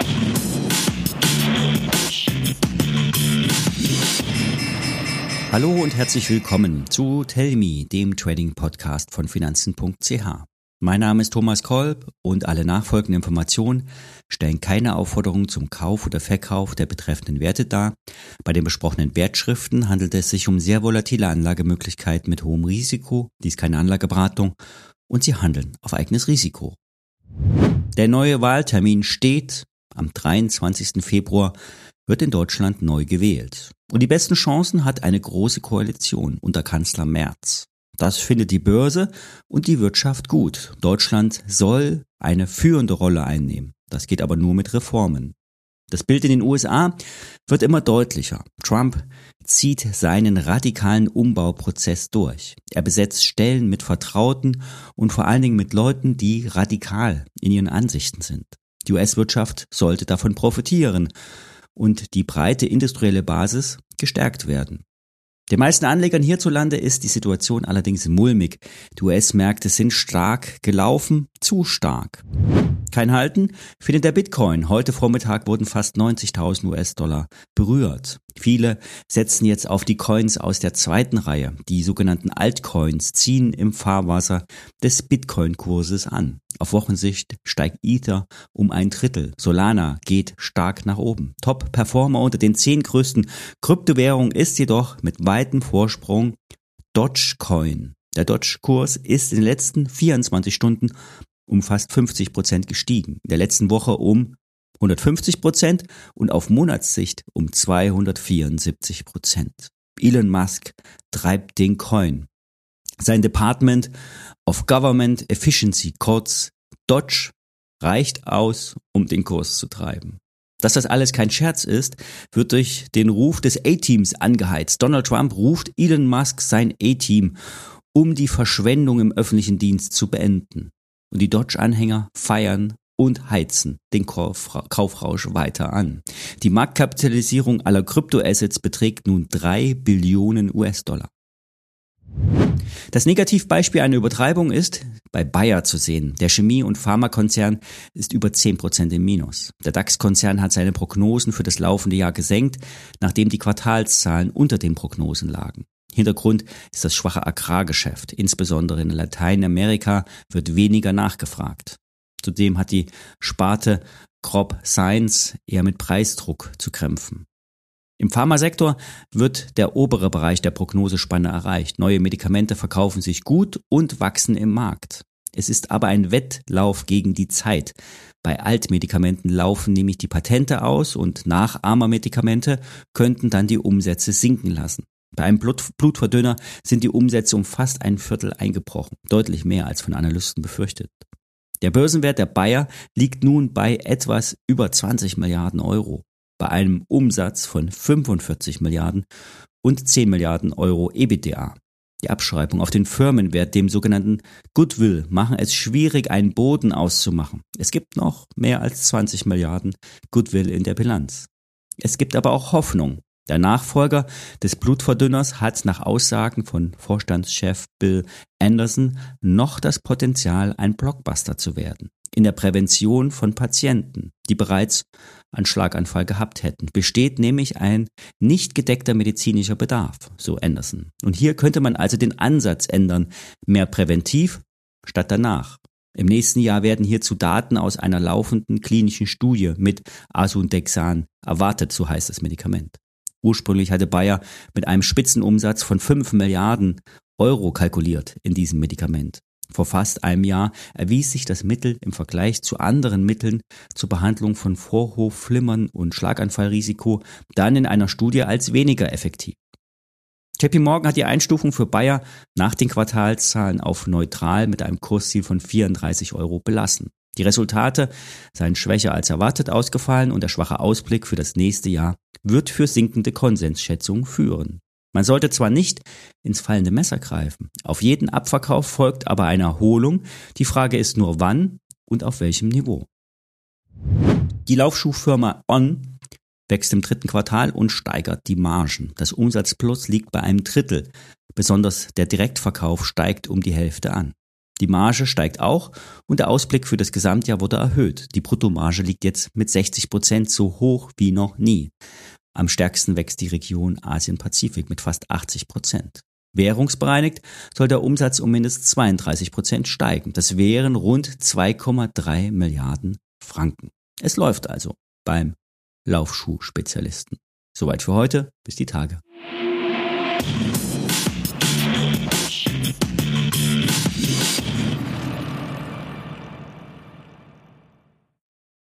Hallo und herzlich willkommen zu Tell Me, dem Trading-Podcast von Finanzen.ch. Mein Name ist Thomas Kolb und alle nachfolgenden Informationen stellen keine Aufforderung zum Kauf oder Verkauf der betreffenden Werte dar. Bei den besprochenen Wertschriften handelt es sich um sehr volatile Anlagemöglichkeiten mit hohem Risiko. Dies ist keine Anlageberatung und Sie handeln auf eigenes Risiko. Der neue Wahltermin steht. Am 23. Februar wird in Deutschland neu gewählt. Und die besten Chancen hat eine große Koalition unter Kanzler Merz. Das findet die Börse und die Wirtschaft gut. Deutschland soll eine führende Rolle einnehmen. Das geht aber nur mit Reformen. Das Bild in den USA wird immer deutlicher. Trump zieht seinen radikalen Umbauprozess durch. Er besetzt Stellen mit Vertrauten und vor allen Dingen mit Leuten, die radikal in ihren Ansichten sind. Die US-Wirtschaft sollte davon profitieren und die breite industrielle Basis gestärkt werden. Den meisten Anlegern hierzulande ist die Situation allerdings mulmig. Die US-Märkte sind stark gelaufen, zu stark. Kein Halten findet der Bitcoin. Heute Vormittag wurden fast 90.000 US-Dollar berührt. Viele setzen jetzt auf die Coins aus der zweiten Reihe. Die sogenannten Altcoins ziehen im Fahrwasser des Bitcoin-Kurses an. Auf Wochensicht steigt Ether um 1/3. Solana geht stark nach oben. Top-Performer unter den 10 größten Kryptowährungen ist jedoch mit weitem Vorsprung Dogecoin. Der Doge-Kurs ist in den letzten 24 Stunden um fast 50% gestiegen. In der letzten Woche um 150% und auf Monatssicht um 274%. Elon Musk treibt den Coin. Sein Department of Government Efficiency, kurz Doge, reicht aus, um den Kurs zu treiben. Dass das alles kein Scherz ist, wird durch den Ruf des A-Teams angeheizt. Donald Trump ruft Elon Musk sein A-Team, um die Verschwendung im öffentlichen Dienst zu beenden. Und die Doge-Anhänger feiern und heizen den Kaufrausch weiter an. Die Marktkapitalisierung aller Kryptoassets beträgt nun 3 Billionen US-Dollar. Das Negativbeispiel einer Übertreibung ist bei Bayer zu sehen. Der Chemie- und Pharmakonzern ist über 10% im Minus. Der DAX-Konzern hat seine Prognosen für das laufende Jahr gesenkt, nachdem die Quartalszahlen unter den Prognosen lagen. Hintergrund ist das schwache Agrargeschäft. Insbesondere in Lateinamerika wird weniger nachgefragt. Zudem hat die Sparte Crop Science eher mit Preisdruck zu kämpfen. Im Pharmasektor wird der obere Bereich der Prognosespanne erreicht. Neue Medikamente verkaufen sich gut und wachsen im Markt. Es ist aber ein Wettlauf gegen die Zeit. Bei Altmedikamenten laufen nämlich die Patente aus und Nachahmermedikamente könnten dann die Umsätze sinken lassen. Bei einem Blutverdünner sind die Umsätze um fast 1/4 eingebrochen, deutlich mehr als von Analysten befürchtet. Der Börsenwert der Bayer liegt nun bei etwas über 20 Milliarden Euro, bei einem Umsatz von 45 Milliarden und 10 Milliarden Euro EBITDA. Die Abschreibung auf den Firmenwert, dem sogenannten Goodwill, machen es schwierig, einen Boden auszumachen. Es gibt noch mehr als 20 Milliarden Goodwill in der Bilanz. Es gibt aber auch Hoffnung. Der Nachfolger des Blutverdünners hat nach Aussagen von Vorstandschef Bill Anderson noch das Potenzial, ein Blockbuster zu werden. In der Prävention von Patienten, die bereits einen Schlaganfall gehabt hätten, besteht nämlich ein nicht gedeckter medizinischer Bedarf, so Anderson. Und hier könnte man also den Ansatz ändern, mehr präventiv statt danach. Im nächsten Jahr werden hierzu Daten aus einer laufenden klinischen Studie mit Asundexan erwartet, so heißt das Medikament. Ursprünglich hatte Bayer mit einem Spitzenumsatz von 5 Milliarden Euro kalkuliert in diesem Medikament. Vor fast einem Jahr erwies sich das Mittel im Vergleich zu anderen Mitteln zur Behandlung von Vorhofflimmern und Schlaganfallrisiko dann in einer Studie als weniger effektiv. JP Morgan hat die Einstufung für Bayer nach den Quartalszahlen auf neutral mit einem Kursziel von 34 Euro belassen. Die Resultate seien schwächer als erwartet ausgefallen und der schwache Ausblick für das nächste Jahr wird für sinkende Konsensschätzungen führen. Man sollte zwar nicht ins fallende Messer greifen, auf jeden Abverkauf folgt aber eine Erholung. Die Frage ist nur wann und auf welchem Niveau. Die Laufschuhfirma On wächst im 3. Quartal und steigert die Margen. Das Umsatzplus liegt bei 1/3. Besonders der Direktverkauf steigt um die Hälfte an. Die Marge steigt auch und der Ausblick für das Gesamtjahr wurde erhöht. Die Bruttomarge liegt jetzt mit 60% so hoch wie noch nie. Am stärksten wächst die Region Asien-Pazifik mit fast 80%. Währungsbereinigt soll der Umsatz um mindestens 32% steigen. Das wären rund 2,3 Milliarden Franken. Es läuft also beim Laufschuhspezialisten. Soweit für heute. Bis die Tage.